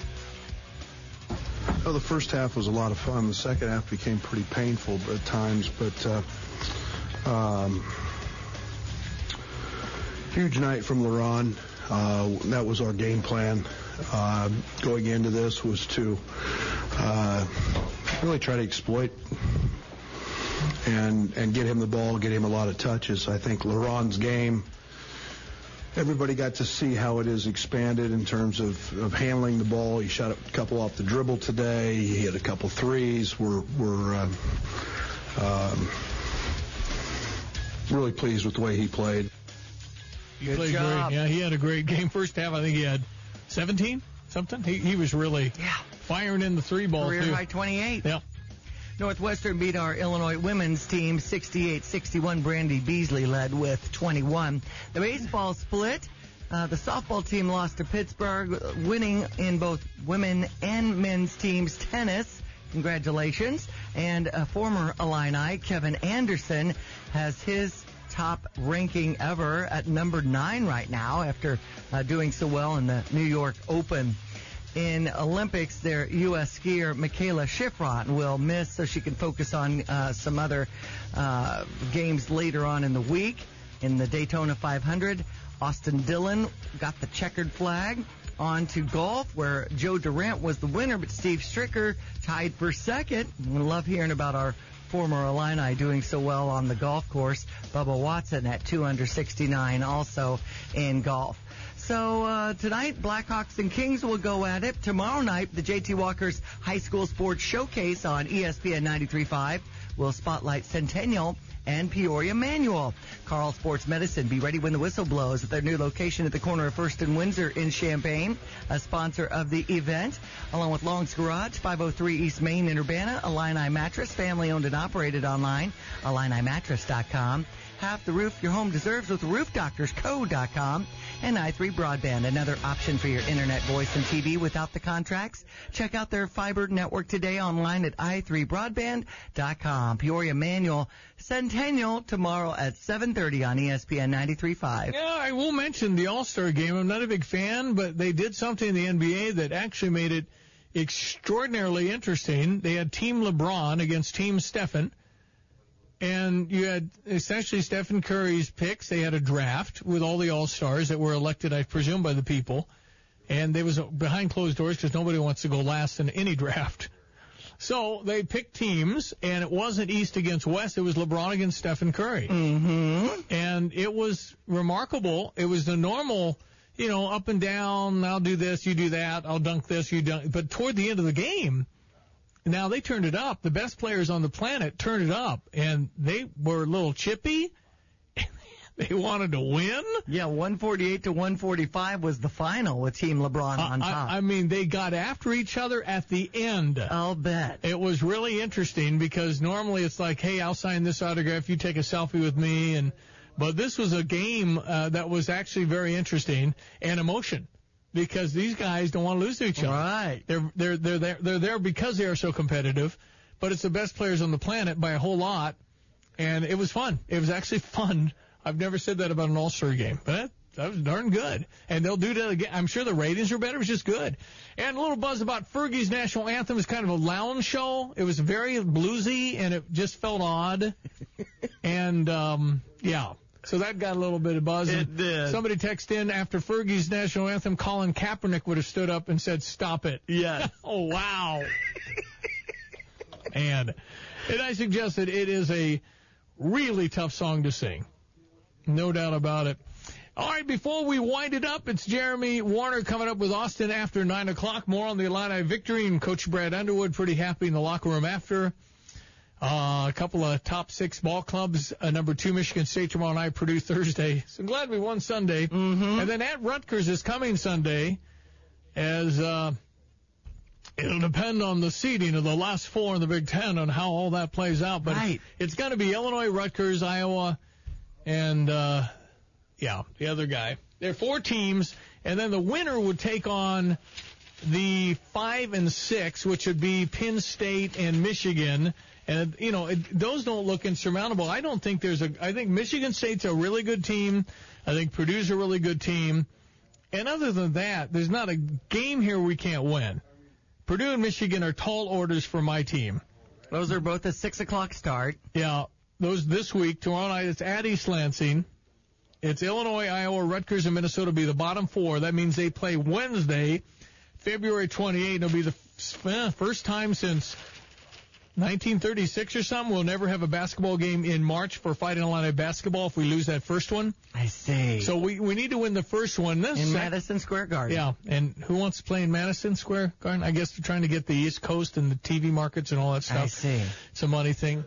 Well, the first half was a lot of fun. The second half became pretty painful at times, but... Uh, um, huge night from LeBron. Uh, that was our game plan. Uh, going into this was to uh, really try to exploit and and get him the ball, get him a lot of touches. I think LeBron's game, everybody got to see how it is expanded in terms of, of handling the ball. He shot a couple off the dribble today. He hit a couple threes. We're, we're uh, um, really pleased with the way he played. He Good played job. great. Yeah, he had a great game. First half, I think he had seventeen, something. He he was really yeah. firing in the three ball, Career too. high twenty-eight. Yeah. Northwestern beat our Illinois women's team sixty-eight sixty-one. Brandy Beasley led with twenty-one. The baseball split. Uh, the softball team lost to Pittsburgh, winning in both women and men's teams. Tennis, congratulations. And a former Illini, Kevin Anderson, has his top ranking ever at number nine right now after uh, doing so well in the New York Open. In Olympics, their U S skier Michaela Schifrin will miss so she can focus on uh, some other uh, games later on in the week. In the Daytona five hundred, Austin Dillon got the checkered flag. On to golf, where Joe Durant was the winner, but Steve Stricker tied for second. We love hearing about our former Illini doing so well on the golf course. Bubba Watson at two under sixty-nine also in golf. So uh, tonight, Blackhawks and Kings will go at it. Tomorrow night, the J T Walker's High School Sports Showcase on E S P N ninety-three point five will spotlight Centennial and Peoria Manual. Carl Sports Medicine, be ready when the whistle blows at their new location at the corner of First and Windsor in Champaign, a sponsor of the event, along with Long's Garage, five oh three East Main in Urbana, Illini Mattress, family owned and operated online, Illini Mattress dot com. Half the roof your home deserves with roof doctors co dot com, and i three Broadband, another option for your internet, voice, and T V without the contracts. Check out their fiber network today online at i three broadband dot com. Peoria Manual, Centennial tomorrow at seven thirty on E S P N ninety-three point five. Yeah, I will mention the All-Star game. I'm not a big fan, but they did something in the N B A that actually made it extraordinarily interesting. They had Team LeBron against Team Stephen. And you had essentially Stephen Curry's picks. They had a draft with all the All-Stars that were elected, I presume, by the people. And they was behind closed doors because nobody wants to go last in any draft. So they picked teams, and it wasn't East against West. It was LeBron against Stephen Curry. Mm-hmm. And it was remarkable. It was the normal, you know, up and down, I'll do this, you do that, I'll dunk this, you dunk. But toward the end of the game, now they turned it up. The best players on the planet turned it up, and they were a little chippy. They wanted to win. Yeah, one forty-eight to one forty-five was the final with Team LeBron on top. I, I mean, they got after each other at the end. I'll bet. It was really interesting because normally it's like, hey, I'll sign this autograph, you take a selfie with me, and but this was a game uh, that was actually very interesting and emotion. Because these guys don't want to lose to each other. Right. They're they're they're there they're there because they are so competitive, but it's the best players on the planet by a whole lot, and it was fun. It was actually fun. I've never said that about an All-Star game, but that, that was darn good. And they'll do that again. I'm sure the ratings are better. It was just good. And a little buzz about Fergie's national anthem is kind of a lounge show. It was very bluesy, and it just felt odd. and um, yeah. So that got a little bit of buzz. It did. Somebody texted in after Fergie's national anthem, Colin Kaepernick would have stood up and said, stop it. Yes. Oh, wow. and, and I suggested it is a really tough song to sing. No doubt about it. All right, before we wind it up, it's Jeremy Warner coming up with Austin after nine o'clock. More on the Illini victory, and Coach Brad Underwood pretty happy in the locker room after. Uh, a couple of top six ball clubs. Uh, number two, Michigan State tomorrow night, Purdue Thursday. So glad we won Sunday. Mm-hmm. And then at Rutgers is coming Sunday, as uh, it'll depend on the seeding of the last four in the Big Ten on how all that plays out. But right. it's going to be Illinois, Rutgers, Iowa, and, uh, yeah, the other guy. There are four teams, and then the winner would take on the five and six, which would be Penn State and Michigan. And, you know, it, those don't look insurmountable. I don't think there's a – I think Michigan State's a really good team. I think Purdue's a really good team. And other than that, there's not a game here we can't win. Purdue and Michigan are tall orders for my team. Those are both a six o'clock start. Yeah, those this week. Tomorrow night it's at East Lansing. It's Illinois, Iowa, Rutgers, and Minnesota will be the bottom four. That means they play Wednesday, February twenty-eighth. It'll be the f- first time since – nineteen thirty-six or something. We'll never have a basketball game in March for Fighting Illini basketball if we lose that first one. I see. So we, we need to win the first one. This in sec- Madison Square Garden. Yeah, and who wants to play in Madison Square Garden? I guess they're trying to get the East Coast and the T V markets and all that stuff. I see. It's a money thing.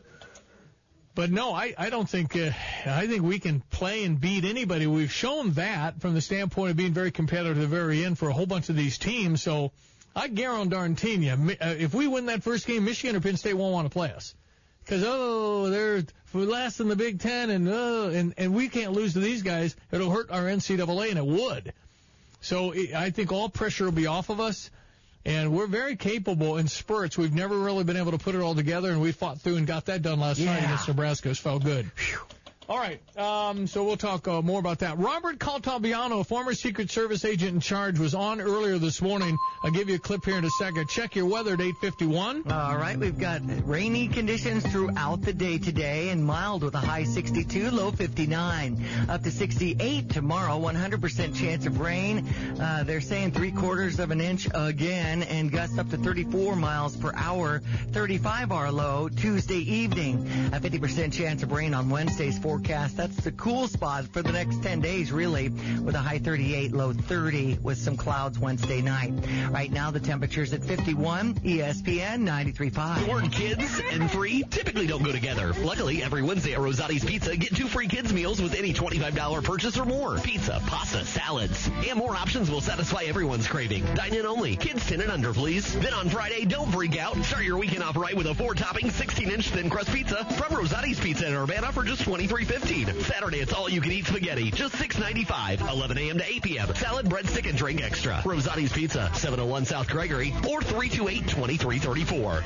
But no, I, I don't think uh, I think we can play and beat anybody. We've shown that from the standpoint of being very competitive at the very end for a whole bunch of these teams. So I guarantee you, if we win that first game, Michigan or Penn State won't want to play us. Because, oh, they're last in the Big Ten, and, oh, and and we can't lose to these guys. It'll hurt our N C double A, and it would. So I think all pressure will be off of us, and we're very capable in spurts. We've never really been able to put it all together, and we fought through and got that done last yeah. night against Nebraska. It felt good. Whew. All right, um, so we'll talk uh, more about that. Robert Caltabiano, former Secret Service agent in charge, was on earlier this morning. I'll give you a clip here in a second. Check your weather at eight fifty-one. All right, we've got rainy conditions throughout the day today and mild with a high sixty-two, low fifty-nine. Up to sixty-eight tomorrow, one hundred percent chance of rain. Uh, they're saying three quarters of an inch again and gusts up to thirty-four miles per hour. thirty-five our low Tuesday evening. A fifty percent chance of rain on Wednesday's forecast. That's the cool spot for the next ten days, really, with a high thirty-eight, low thirty, with some clouds Wednesday night. Right now, the temperature's at fifty-one. E S P N ninety-three point five. Your kids and free typically don't go together. Luckily, every Wednesday at Rosati's Pizza, get two free kids meals with any twenty-five dollars purchase or more. Pizza, pasta, salads, and more options will satisfy everyone's craving. Dine in only. Kids ten and under, please. Then on Friday, don't freak out. Start your weekend off right with a four-topping, sixteen-inch thin crust pizza from Rosati's Pizza in Urbana for just twenty-three fifteen. Saturday, it's all-you-can-eat spaghetti, just six ninety-five, eleven a.m. to eight p.m. Salad, breadstick, and drink extra. Rosati's Pizza, seven oh one South Gregory, or three two eight, two three three four.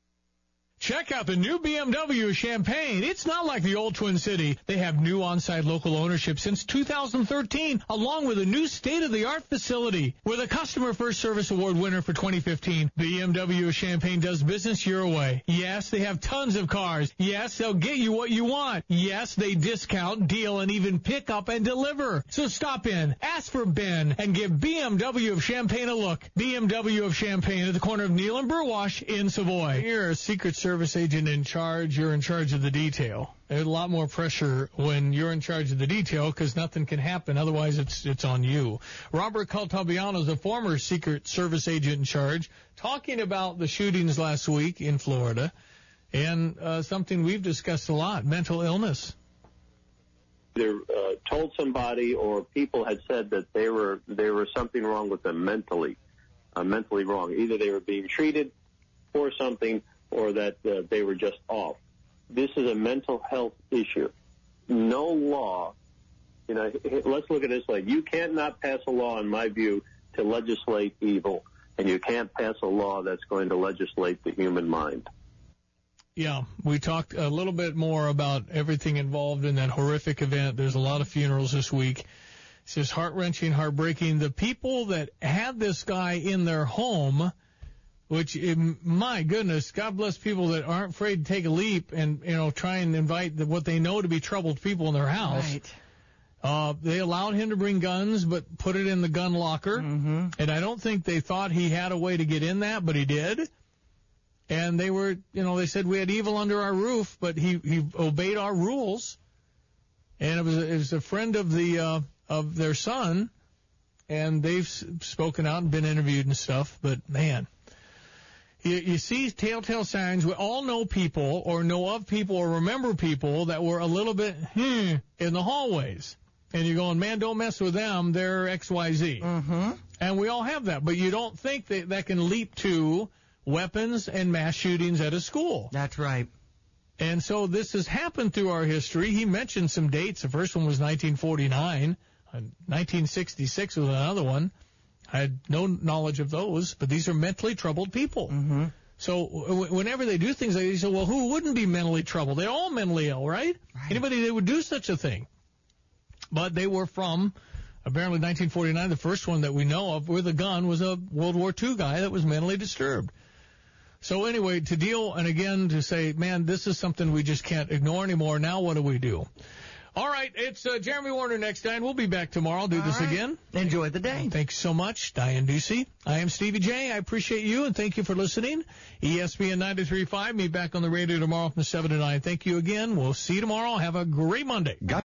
Check out the new B M W Champaign. It's not like the old Twin City. They have new on-site local ownership since two thousand thirteen, along with a new state-of-the-art facility. With a Customer First Service Award winner for twenty fifteen, B M W Champaign does business your way. Yes, they have tons of cars. Yes, they'll get you what you want. Yes, they discount, deal, and even pick up and deliver. So stop in, ask for Ben, and give B M W of Champaign a look. B M W of Champaign at the corner of Neal and Burwash in Savoy. You're a Secret Service agent in charge. You're in charge of the detail. There's a lot more pressure when you're in charge of the detail because nothing can happen. Otherwise, it's it's on you. Robert Caltabiano is a former Secret Service agent in charge, talking about the shootings last week in Florida and uh, something we've discussed a lot, mental illness. Either uh, told somebody or people had said that they were there was something wrong with them mentally, uh, mentally wrong. Either they were being treated for something or that uh, they were just off. This is a mental health issue. No law, you know, let's look at it this way. You can't not pass a law, in my view, to legislate evil, and you can't pass a law that's going to legislate the human mind. Yeah, we talked a little bit more about everything involved in that horrific event. There's a lot of funerals this week. It's just heart-wrenching, heartbreaking. The people that had this guy in their home, which, my goodness, God bless people that aren't afraid to take a leap and, you know, try and invite the, what they know to be troubled people in their house. Right. Uh, they allowed him to bring guns, but put it in the gun locker. Mm-hmm. And I don't think they thought he had a way to get in that, but he did. And they were, you know, they said we had evil under our roof, but he, he obeyed our rules. And it was, it was a friend of the, uh, of their son. And they've spoken out and been interviewed and stuff, but man. You, you see telltale signs. We all know people or know of people or remember people that were a little bit hmm, in the hallways. And you're going, man, don't mess with them. They're X Y Z. Mm-hmm. And we all have that. But you don't think that that can leap to weapons and mass shootings at a school. That's right. And so this has happened through our history. He mentioned some dates. The first one was nineteen forty-nine. Uh, nineteen sixty-six was another one. I had no knowledge of those, but these are mentally troubled people. Mm-hmm. So w- whenever they do things like this, you say, well, who wouldn't be mentally troubled? They're all mentally ill, right? right? Anybody that would do such a thing. But they were from, apparently, nineteen forty-nine. The first one that we know of with a gun was a World War Two guy that was mentally disturbed. So anyway, to deal, and again, to say, man, this is something we just can't ignore anymore. Now what do we do? All right, it's uh, Jeremy Warner next time. We'll be back tomorrow. I'll do All this right. again. Enjoy the day. Thanks so much, Diane Ducey. I am Stevie J. I appreciate you, and thank you for listening. E S P N ninety-three point five. Me back on the radio tomorrow from seven to nine. Thank you again. We'll see you tomorrow. Have a great Monday.